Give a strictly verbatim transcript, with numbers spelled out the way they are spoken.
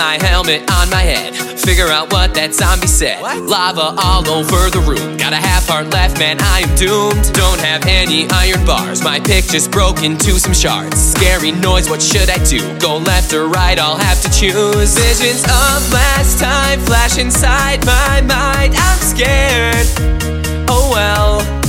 my helmet on my head. Figure out what that zombie said. What? Lava all over the room. Got a half heart left, man, I am doomed. Don't have any iron bars. My pick just broke into some shards. Scary noise, what should I do? Go left or right, I'll have to choose. Visions of last time flash inside my mind. I'm scared. Oh well.